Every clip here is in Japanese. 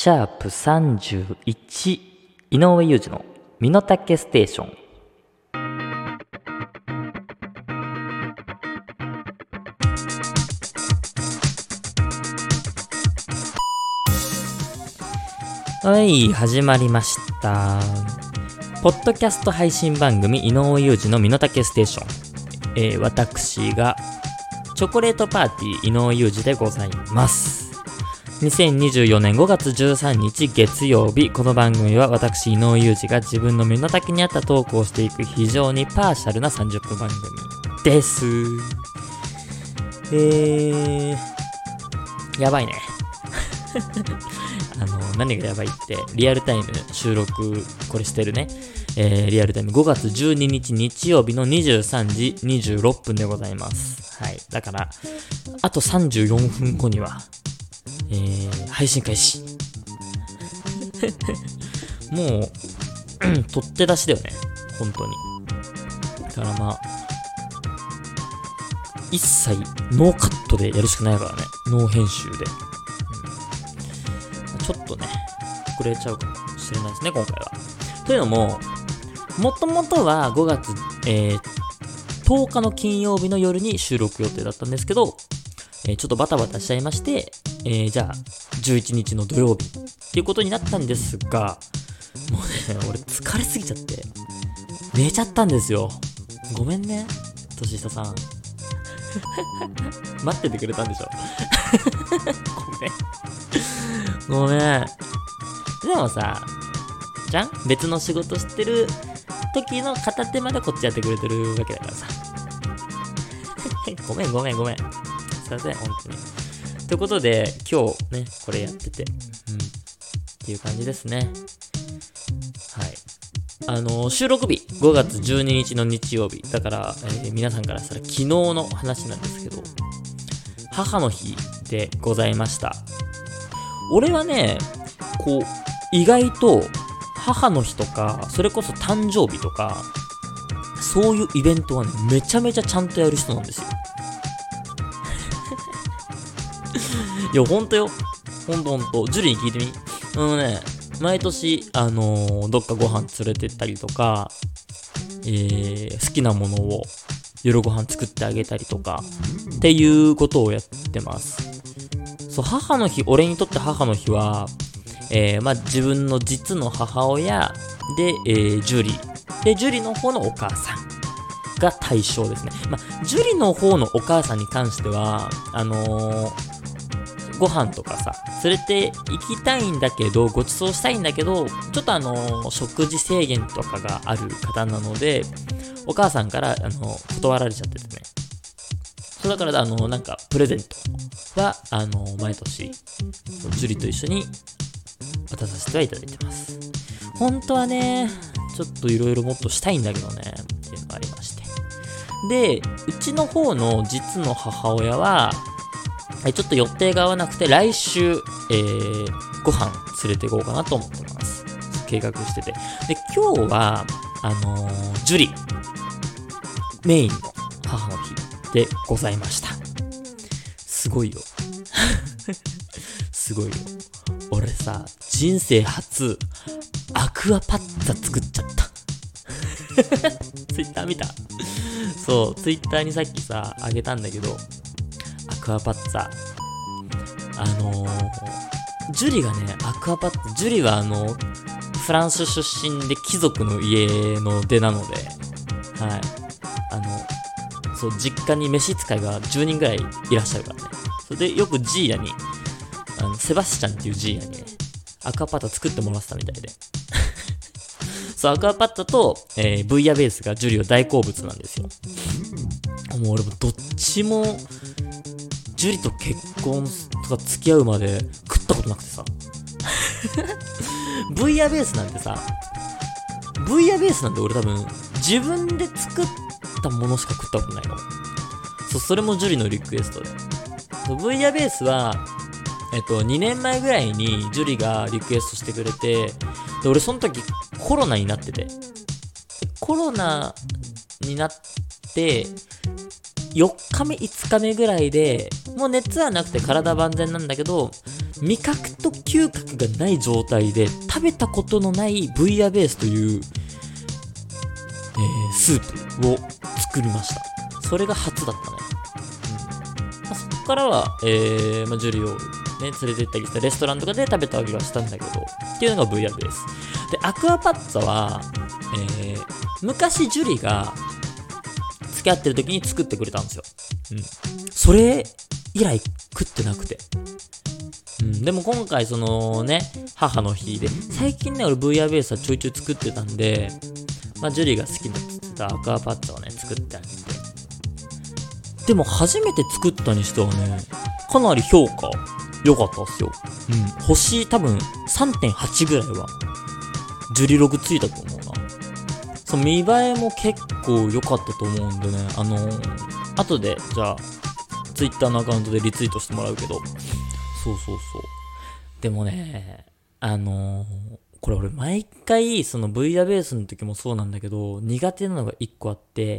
シャープ31井上裕二の身の丈ステーション。はい、始まりました。ポッドキャスト配信番組井上裕二の身の丈ステーション。私がチョコレートパーティー井上裕二でございます。2024年5月13日月曜日、この番組は私井上裕二が自分の身の丈に合ったトークをしていく非常にパーシャルな30分番組です。やばいね。何がやばいって、リアルタイム収録これしてるね、リアルタイム5月12日日曜日の23時26分でございます。はい、だからあと34分後には、配信開始。もう取って出しだよね、本当に。だからまあ一切ノーカットでやるしかないからね、ノー編集で。ちょっとね遅れちゃうかもしれないですね、今回は。というのも、もともとは5月、10日の金曜日の夜に収録予定だったんですけど、ちょっとバタバタしちゃいまして、じゃあ11日の土曜日っていうことになったんですが、もうね俺疲れすぎちゃって寝ちゃったんですよ。ごめんね年下さん。待っててくれたんでしょ。ごめん。でもさ、じゃん、別の仕事してる時の片手までこっちやってくれてるわけだからさ。ごめん。すいません、本当に。ということで、今日ね、これやってて、っていう感じですね。はい。収録日、5月12日の日曜日。だから、皆さんからしたら昨日の話なんですけど、母の日でございました。俺はね、こう、意外と母の日とか、それこそ誕生日とか、そういうイベントはね、めちゃめちゃちゃんとやる人なんですよ。いや、ほんとよ。ほんと。ジュリーに聞いてみ。毎年、どっかご飯連れてったりとか、好きなものを夜ご飯作ってあげたりとか、っていうことをやってます。そう、母の日、俺にとって母の日は、自分の実の母親で、ジュリー。で、ジュリの方のお母さんが対象ですね。ジュリの方のお母さんに関しては、ご飯とかさ、連れて行きたいんだけど、ご馳走したいんだけど、ちょっと食事制限とかがある方なので、お母さんから、断られちゃっててね。そうだから、なんか、プレゼントは、毎年、ジュリと一緒に渡させてはいただいてます。本当はね、ちょっといろいろもっとしたいんだけどね、っていうのがありまして。で、うちの方の実の母親は、ちょっと予定が合わなくて、来週、ご飯連れて行こうかなと思ってます。計画してて。で、今日は、ジュリメインの母の日でございました。すごいよ。すごいよ。俺さ、人生初、アクアパッツァ作っちゃった。ツイッター見た？そう、ツイッターにさっきさ、あげたんだけど、アクアパッツァ。ジュリがね、アクアパッツァ、ジュリはフランス出身で貴族の家の出なので、はい。そう、実家に召使いが10人ぐらいいらっしゃるからね。それでよくジーヤに、セバスチャンっていうジーヤにね、アクアパッツァ作ってもらってたみたいで。そう、アクアパッツァと、ブイヤベースがジュリの大好物なんですよ。もう俺もどっちも、ジュリと結婚とか付き合うまで食ったことなくてさ。ブイヤベースなんて俺多分、自分で作ったものしか食ったことないかも。そう、それもジュリのリクエストで。そう、ブイヤベースは、2年前ぐらいにジュリがリクエストしてくれて、で、俺その時コロナになってて、コロナになって、4日目、5日目ぐらいで、もう熱はなくて体万全なんだけど、 味覚と嗅覚がない状態で食べたことのないブイヤベースという、スープを作りました。それが初だったね。そこからは、ジュリをね、連れて行ったりしたレストランとかで食べたわけはしたんだけど、っていうのがブイヤベース。で、アクアパッツァは、昔ジュリが付き合ってる時に作ってくれたんですよ。それ以来食ってなくて。でも今回そのね、母の日で、最近ね、俺ブイヤベースはちょいちょい作ってたんで、ジュリが好きだって言ってたアクアパッツァをね、作ってあげて。でも初めて作ったにしてはね、かなり評価良かったっすよ。星多分 3.8 ぐらいは、ジュリログついたと思うな。そう、見栄えも結構良かったと思うんでね、後で、じゃあ、ツイッターのアカウントでリツイートしてもらうけど、そう。でもね、これ俺毎回、そのブイヤベースの時もそうなんだけど、苦手なのが一個あって、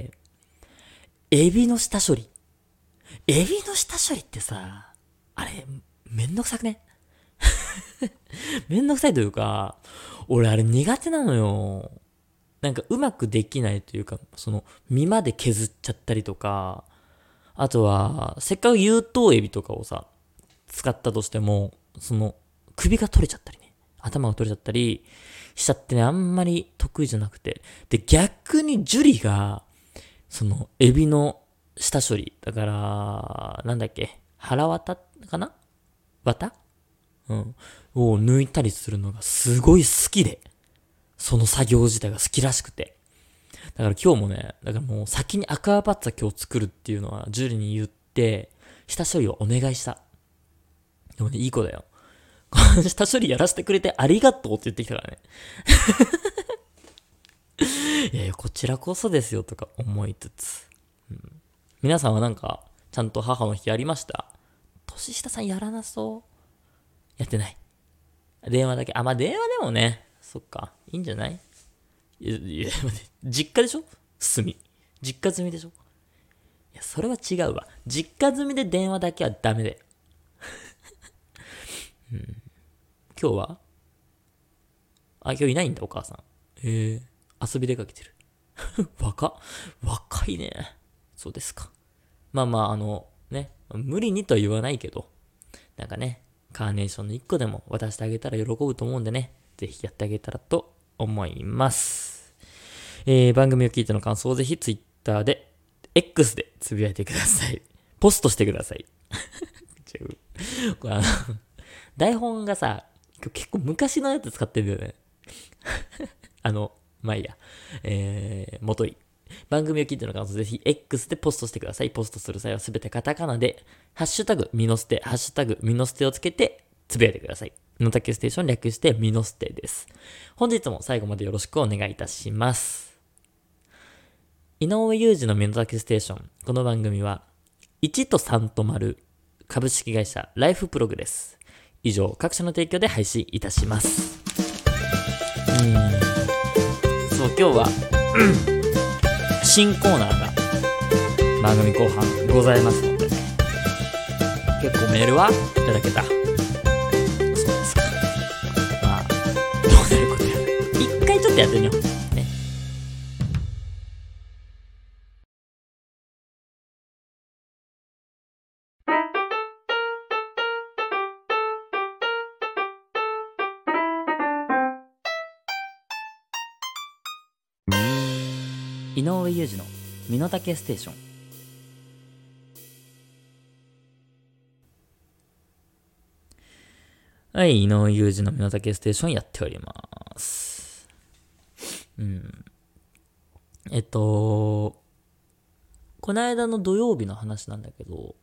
エビの下処理。エビの下処理ってさ、あれ、めんどくさくねめんどくさいというか、俺あれ苦手なのよ。なんかうまくできないというか、その身まで削っちゃったりとか、あとは、せっかく有頭エビとかをさ、使ったとしても、その首が取れちゃったりね、頭が取れちゃったりしちゃってね、あんまり得意じゃなくて。で、逆にジュリが、そのエビの下処理。だから、なんだっけ、腹綿かな綿を抜いたりするのがすごい好きで、その作業自体が好きらしくて。だから今日もね、だからもう先にアクアパッツァ今日作るっていうのはジュリに言って、下処理をお願いした。でもね、いい子だよ。下処理やらせてくれてありがとうって言ってきたからね。いやいや、こちらこそですよとか思いつつ。皆さんはなんか、ちゃんと母の日やりました？年下さんやらなそう。やってない。電話だけ。電話でもね。そっか。いいんじゃない？いや、実家でしょ？実家済みでしょ？いや、それは違うわ。実家済みで電話だけはダメだよ。今日は今日いないんだ、お母さん。遊び出かけてる。若いね。そうですか。ね、無理にとは言わないけど、なんかね、カーネーションの1個でも渡してあげたら喜ぶと思うんでね、ぜひやってあげたらと思います。番組を聞いての感想をぜひ Twitter で、X でつぶやいてください。ポストしてください。これ台本がさ、結構昔のやつ使ってるんだよね。いいや。元い。番組を聞いての感想ぜひ X でポストしてください。ポストする際はすべてカタカナで、ハッシュタグミノステ、ハッシュタグミノステをつけてつぶやいてください。ミノタケステーション略してミノステです。本日も最後までよろしくお願いいたします。井上裕二のミノタケステーション。この番組は1と3と丸株式会社ライフプログです。以上、各社の提供で配信いたします。そう、今日は、新コーナーが番組後半ございますので、結構メールはいただけた。そうですか。どうなることやる。一回ちょっとやってみよう。ね。井上裕二の身の丈ステーション。はい、井上裕二の身の丈ステーションやっております。この間の土曜日の話なんだけど、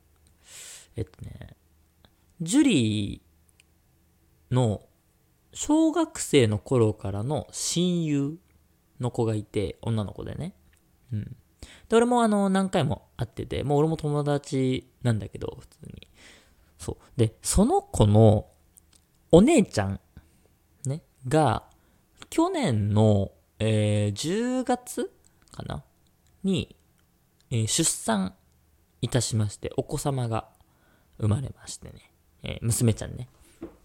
ジュリーの小学生の頃からの親友の子がいて、女の子でね。で、俺も何回も会ってて、もう俺も友達なんだけど、普通に。そう。で、その子のお姉ちゃん、ね、が、去年の、10月かなに、出産いたしまして、お子様が生まれましてね。娘ちゃんね。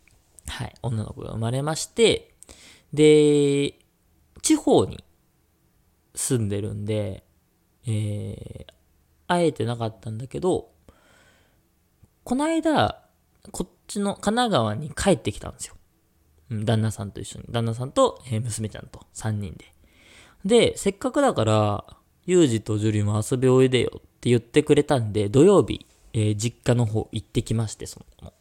はい、女の子が生まれまして、で、地方に住んでるんで、会えてなかったんだけど、この間、こっちの神奈川に帰ってきたんですよ。旦那さんと一緒に。旦那さんと、娘ちゃんと3人で。で、せっかくだから、ユージとジュリも遊びおいでよって言ってくれたんで、土曜日、実家の方行ってきまして、その子の。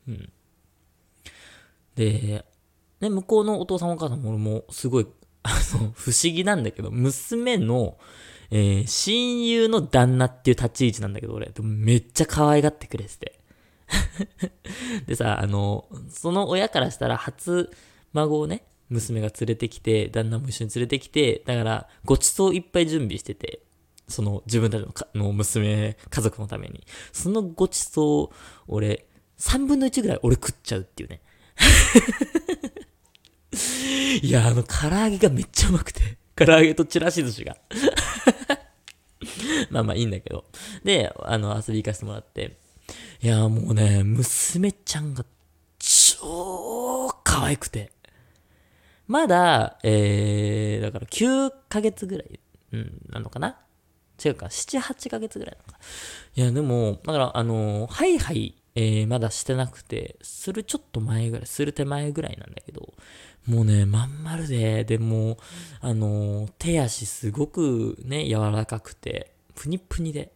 で、ね、向こうのお父さんお母さんも俺もすごい、不思議なんだけど、娘の、親友の旦那っていう立ち位置なんだけど、俺、でもめっちゃ可愛がってくれてて。でさ、その親からしたら初孫をね、娘が連れてきて、旦那も一緒に連れてきて、だからごちそういっぱい準備してて、その自分たちの娘、家族のために。そのごちそう、俺、3分の1ぐらい俺食っちゃうっていうね。いや、唐揚げがめっちゃうまくて。唐揚げとちらし寿司が。まあまあいいんだけど。で、遊び行かせてもらって。いや、もうね、娘ちゃんが超可愛くて。まだ、だから9ヶ月ぐらい、なのかな違うか、7、8ヶ月ぐらいなのか。いや、でも、だから、ハイハイ、まだしてなくて、するちょっと前ぐらい、する手前ぐらいなんだけど、もうね、まん丸でも、手足すごくね、柔らかくて、プニプニで。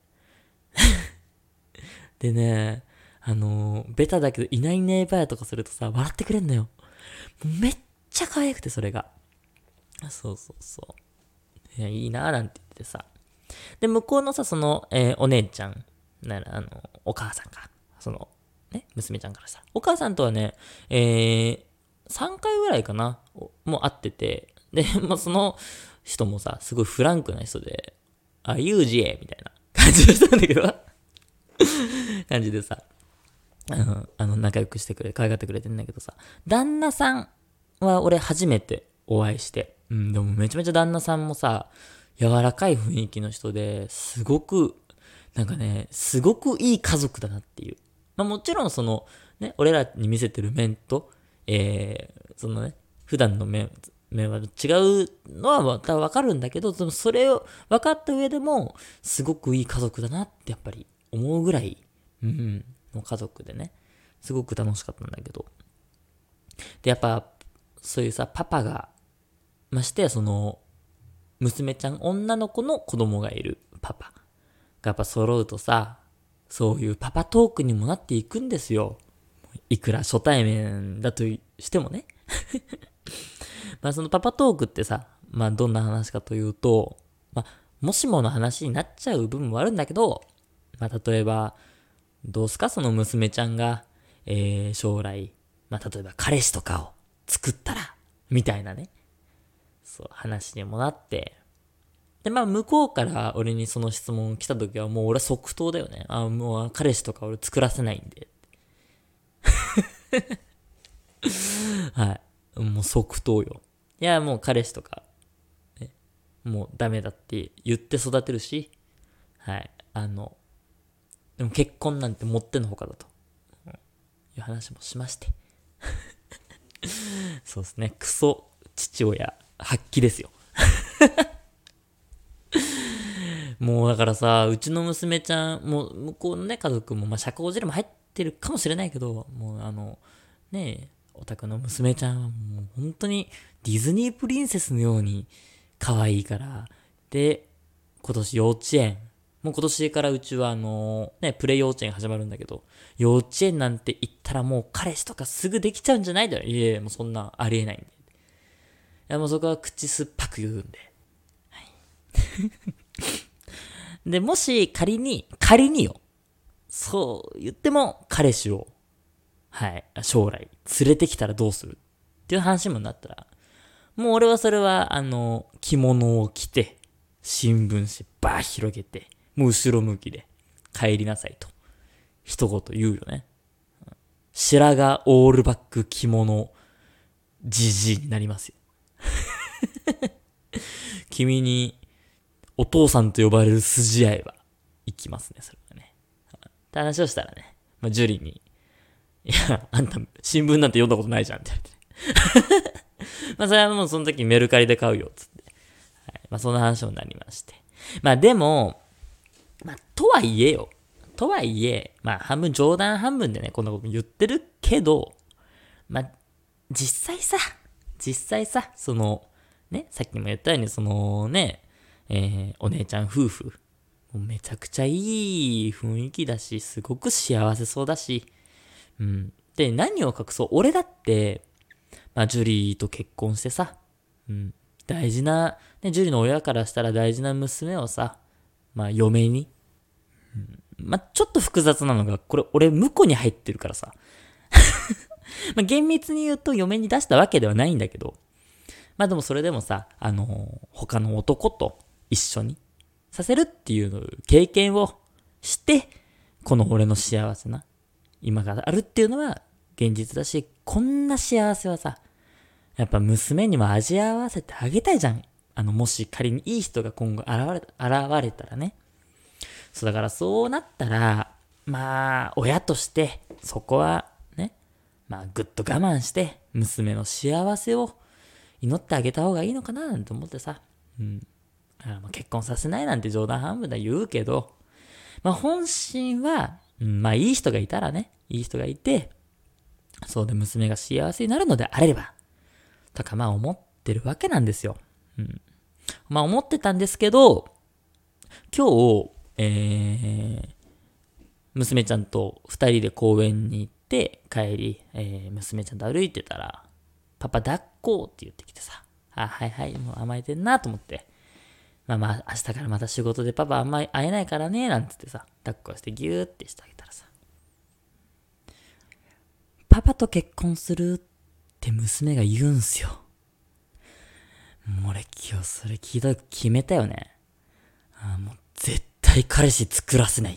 でね、ベタだけど、いないいないばやとかするとさ、笑ってくれんのよ。めっちゃ可愛くて、それが。そうそうそう。いや、いいなーなんて言ってさ。で、向こうのさ、その、お姉ちゃん、お母さんか。その、ね、娘ちゃんからさ。お母さんとはね、3回ぐらいかな、もう会ってて。で、まあ、その人もさ、すごいフランクな人で、あ、ユージみたいな感じの人なんだけど、感じでさ、仲良くしてくれ、可愛がってくれてんだけどさ、旦那さんは俺初めてお会いして、でもめちゃめちゃ旦那さんもさ、柔らかい雰囲気の人ですごく、なんかね、すごくいい家族だなっていう。まあもちろんその、ね、俺らに見せてる面と、そのね、普段の面は違うのはまたわかるんだけど、それを分かった上でも、すごくいい家族だなってやっぱり思うぐらい、の家族でね、すごく楽しかったんだけど。で、やっぱ、そういうさ、パパが、ましてやその、娘ちゃん、女の子の子供がいるパパがやっぱ揃うとさ、そういうパパトークにもなっていくんですよ。いくら初対面だとしてもね。まあそのパパトークってさ、まあどんな話かというと、まあもしもの話になっちゃう部分もあるんだけど、まあ例えば、どうすかその娘ちゃんが、将来、まあ例えば彼氏とかを作ったら、みたいなね。そう、話にもなって。で、まあ向こうから俺にその質問来た時はもう俺は即答だよね。あ、もう彼氏とか俺作らせないんで。はい。もう即答よ。いや、もう彼氏とか、ね、もうダメだって言って育てるし、はい。でも結婚なんてもってのほかだと、いう話もしまして。そうですね。クソ父親、発揮ですよ。もうだからさ、うちの娘ちゃん、もう向こうのね、家族も、まあ、社交辞令も入ってるかもしれないけど、もうねえ、お宅の娘ちゃんはもう本当にディズニープリンセスのように可愛いから、で、今年幼稚園、もう今年からうちはプレ幼稚園始まるんだけど、幼稚園なんて言ったらもう彼氏とかすぐできちゃうんじゃないだよ。いえ、もうそんなありえないんで。いや、もうそこは口酸っぱく言うんで。で、もし仮によ、そう言っても彼氏を、はい、将来連れてきたらどうするっていう話もなったら、もう俺はそれは、着物を着て、新聞紙バー広げて、もう後ろ向きで帰りなさいと。一言言うよね。白髪オールバック着物、じじいになりますよ。君にお父さんと呼ばれる筋合いは、いきますね、それはね。って話をしたらね、まあ、ジュリに、 いや、あんた新聞なんて読んだことないじゃんって言われて。まあそれはもうその時メルカリで買うよ、つって。はい、まあそんな話になりまして。まあでも、まあとはいえよ。とはいえ、まあ半分冗談半分でね、こんなこと言ってるけど、まあ、実際さ、その、ね、さっきも言ったように、そのね、お姉ちゃん夫婦、もうめちゃくちゃいい雰囲気だし、すごく幸せそうだし、うん。で、何を隠そう、俺だって、まあ、ジュリーと結婚してさ、うん。大事な、ね、ジュリーの親からしたら大事な娘をさ、まあ、嫁に、まあ、ちょっと複雑なのが、これ、俺、婿に入ってるからさ、まあ、厳密に言うと嫁に出したわけではないんだけど、まあでもそれでもさ、他の男と一緒にさせるっていう経験をして、この俺の幸せな今があるっていうのは現実だし、こんな幸せはさ、やっぱ娘にも味合わせてあげたいじゃん。もし仮にいい人が今後現れたらね。そうだからそうなったら、まあ、親としてそこはね、まあぐっと我慢して娘の幸せを祈ってあげた方がいいのかななんて思ってさ。うん。まあ結婚させないなんて冗談半分で言うけど、まあ本心は、まあいい人がいたらね、いい人がいて、そうで娘が幸せになるのであれば、とかまあ思ってるわけなんですよ。うん。まあ思ってたんですけど、今日、娘ちゃんと二人で公園に行って帰り、娘ちゃんと歩いてたら、パパ抱っこって言ってきてさ、はいはい、もう甘えてんなと思って、まあ明日からまた仕事でパパ会えないからね、なんつってさ、抱っこしてギューってしてあげたらさ、パパと結婚するって娘が言うんすよ。もう俺今日それ聞いた時決めたよね。もう絶対彼氏作らせないって。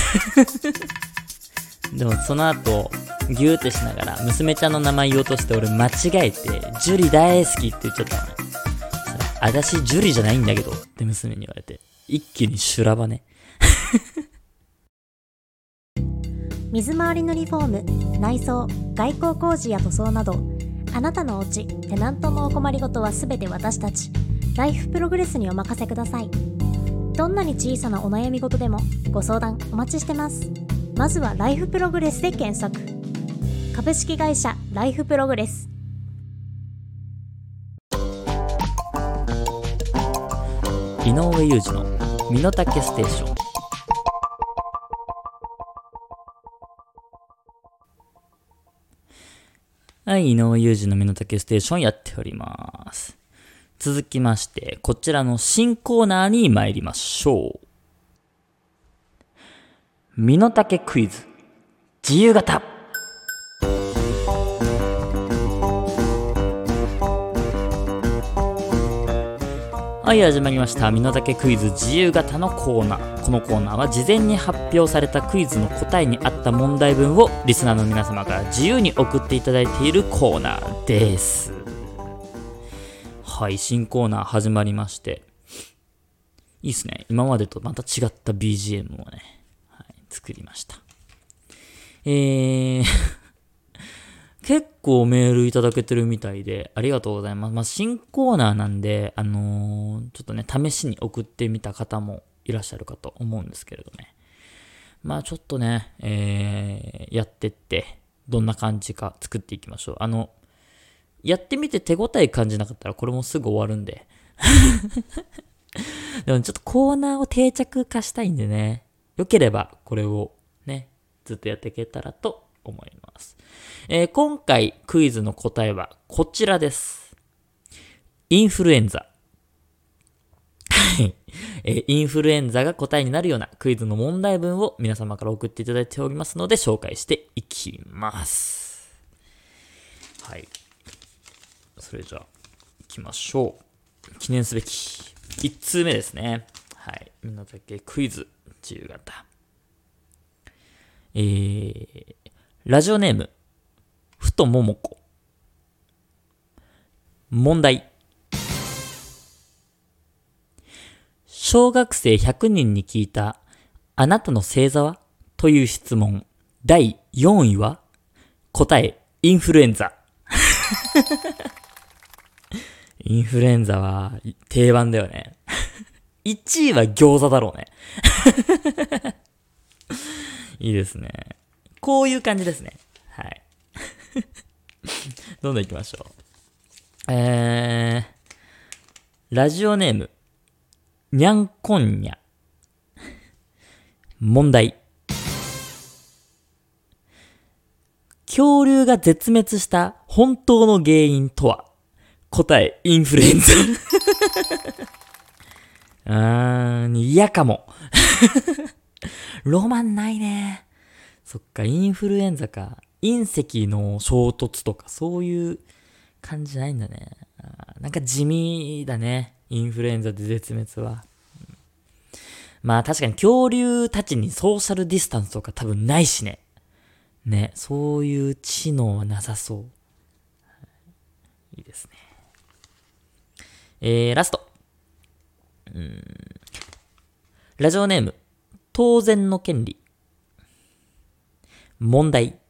でもその後、ギューってしながら、娘ちゃんの名前言おうとして俺間違えて、ジュリ大好きって言っちゃったのね。私ジュリじゃないんだけどって娘に言われて、一気に修羅場ね。 水回りのリフォーム、内装、外構工事や塗装など、あなたのお家、テナントのお困りごとはすべて私たち、ライフプログレスにお任せください。どんなに小さなお悩み事でもご相談お待ちしてます。まずはライフプログレスで検索。株式会社ライフプログレス。 井上裕二の身の丈ステーション。はい、井上裕二の身の丈ステーションやっております。続きまして、こちらの新コーナーに参りましょう。身の丈クイズ、自由形。はい、始まりました。身の丈クイズ自由形のコーナー。このコーナーは事前に発表されたクイズの答えに合った問題文をリスナーの皆様から自由に送っていただいているコーナーです。はい、新コーナー始まりまして。いいっすね。今までとまた違った BGM をね、はい、作りました。結構メールいただけてるみたいで、ありがとうございます。まあ、新コーナーなんで、ちょっとね、試しに送ってみた方もいらっしゃるかと思うんですけれどね。まあ、ちょっとね、やってって、どんな感じか作っていきましょう。やってみて手応え感じなかったら、これもすぐ終わるんで。でもちょっとコーナーを定着化したいんでね。よければ、これをね、ずっとやっていけたらと思います。今回クイズの答えはこちらです。インフルエンザ。インフルエンザが答えになるようなクイズの問題文を皆様から送っていただいておりますので紹介していきます。はい。それじゃあ、行きましょう。記念すべき1通目ですね。はい。身の丈クイズ自由形。ラジオネーム、ふとももこ。問題。小学生100人に聞いた、あなたの星座はという質問。第4位は答え、インフルエンザ。インフルエンザは定番だよね。1位は餃子だろうね。いいですね。こういう感じですね。はい。どんどん行きましょう。ラジオネーム、にゃんこんにゃ。問題。恐竜が絶滅した本当の原因とは？答え、インフルエンザ。嫌かも。ロマンないね。そっか、インフルエンザか。隕石の衝突とか、そういう感じじゃないんだね。なんか地味だね。インフルエンザで絶滅は。まあ確かに恐竜たちにソーシャルディスタンスとか多分ないしね。ね、そういう知能はなさそう。いいですね。ラスト。ラジオネーム、当然の権利。問題。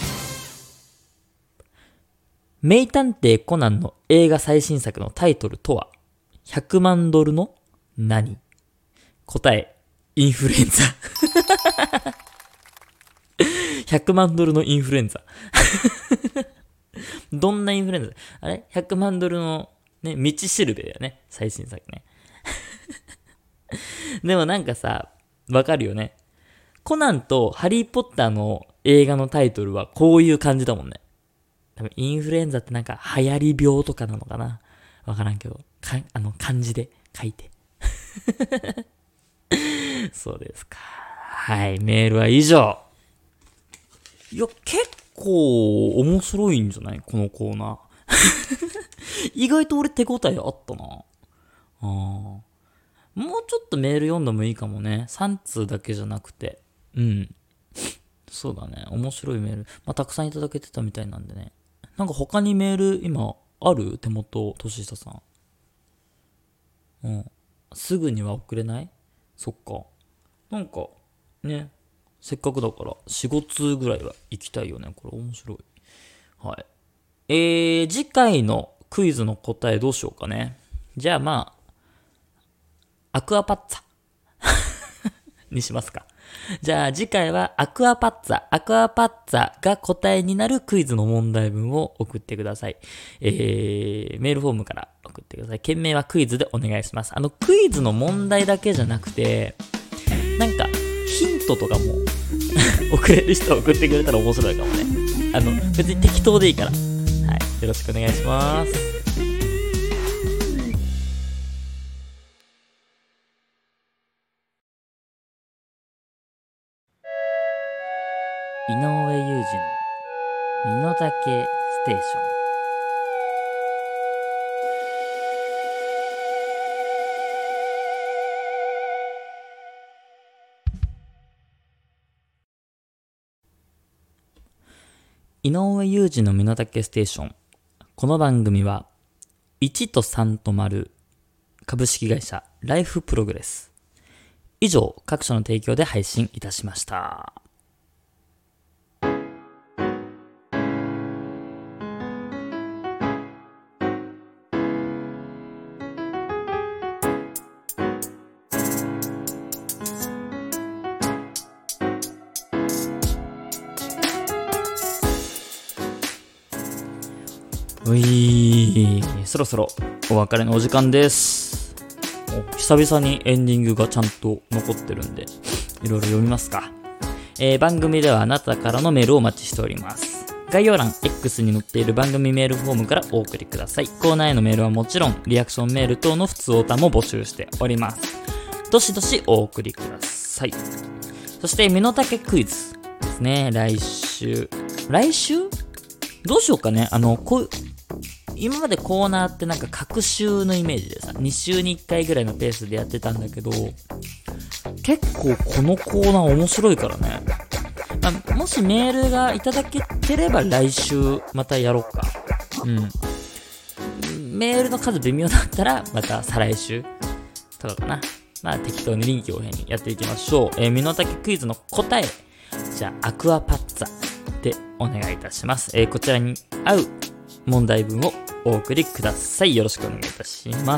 名探偵コナンの映画最新作のタイトルとは100万ドルの何？答え、インフルエンザ。100万ドルのインフルエンザ。どんなインフルエンザ？あれ ?100 万ドルのね、道しるべだよね。最新作ね。でもなんかさ、わかるよね。コナンとハリーポッターの映画のタイトルはこういう感じだもんね。多分インフルエンザってなんか流行り病とかなのかな？わからんけど、漢字で書いて。そうですか。はい、メールは以上。いや、結構面白いんじゃないこのコーナー。意外と俺手応えあったな。もうちょっとメール読んでもいいかもね。3通だけじゃなくて。うん。そうだね。面白いメール。まあ、たくさんいただけてたみたいなんでね。なんか他にメール今ある？手元、としささん。うん。すぐには送れない？そっか。なんか、ね。せっかくだから、4、5通ぐらいは行きたいよね。これ面白い。はい。次回のクイズの答えどうしようかね。じゃあまあ、アクアパッツァにしますか。じゃあ次回はアクアパッツァが答えになるクイズの問題文を送ってください。メールフォームから送ってください。件名はクイズでお願いします。クイズの問題だけじゃなくて、なんかヒントとかも送れる人は送ってくれたら面白いかもね。別に適当でいいから。はい。よろしくお願いします。井上裕二の身の丈ステーション。井上裕二の身の丈ステーション。この番組は1と3と丸株式会社ライフプログレス以上各社の提供で配信いたしました。そろそろお別れのお時間です。久々にエンディングがちゃんと残ってるんで、いろいろ読みますか。番組ではあなたからのメールをお待ちしております。概要欄 X に載っている番組メールフォームからお送りください。コーナーへのメールはもちろん、リアクションメール等の普通オタも募集しております。どしどしお送りください。そして、身の丈クイズですね。来週どうしようかね。今までコーナーってなんか各週のイメージでさ、2週に1回ぐらいのペースでやってたんだけど、結構このコーナー面白いからね。もしメールがいただけてれば来週またやろうか。メールの数微妙だったらまた再来週とかかな。まあ適当に臨機応変にやっていきましょう。身の丈クイズの答え。じゃあアクアパッツァ。 でお願いいたします。こちらに合う問題文をお送りください。よろしくお願いいたします。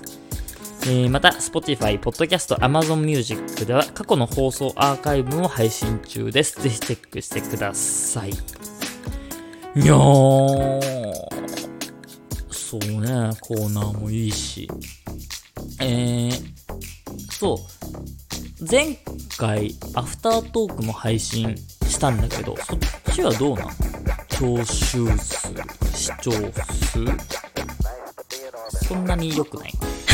また Spotify、Podcast、Amazon Music では過去の放送アーカイブを配信中です。ぜひチェックしてください。いやー、そうね、コーナーもいいし。そう。前回、アフタートークも配信したんだけど、そっちはどうなの？聴衆数、視聴数？そんなに良くない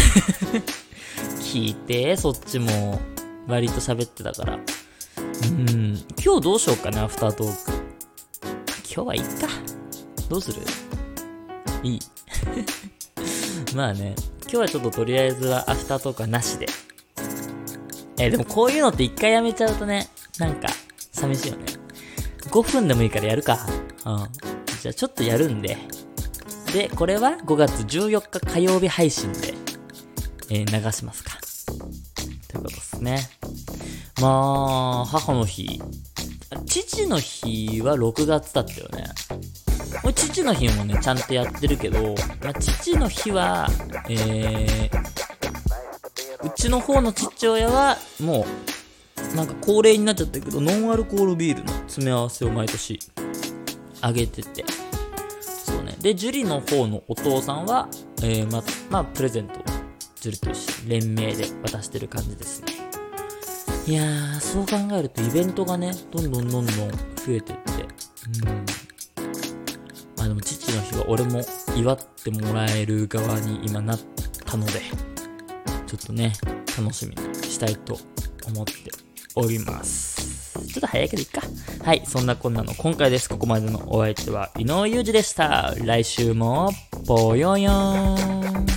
聞いて、そっちも割と喋ってたから。今日どうしようかな、アフタートーク。今日はいいか。どうする？いい。まあね、今日はちょっととりあえずはアフタートークはなしで。でもこういうのって一回やめちゃうとね、なんか寂しいよね。5分でもいいからやるか。じゃあちょっとやるんで。で、これは5月14日火曜日配信で、流しますか。ということですね。まあ、母の日。父の日は6月だったよね。父の日もね、ちゃんとやってるけど、父の日は、うちの方の父親は、もう、なんか恒例になっちゃったけど、ノンアルコールビールの詰め合わせを毎年、あげてて。そうね。で、樹里の方のお父さんは、プレゼントを、樹里と一緒に連名で渡してる感じですね。いやー、そう考えるとイベントがね、どんどん増えてって、でも父の日は俺も祝ってもらえる側に今なったので、ちょっとね、楽しみにしたいと思っております。ちょっと早いけどいっか。はい、そんなこんなの今回です。ここまでのお相手は井上裕二でした。来週もぽよよーん。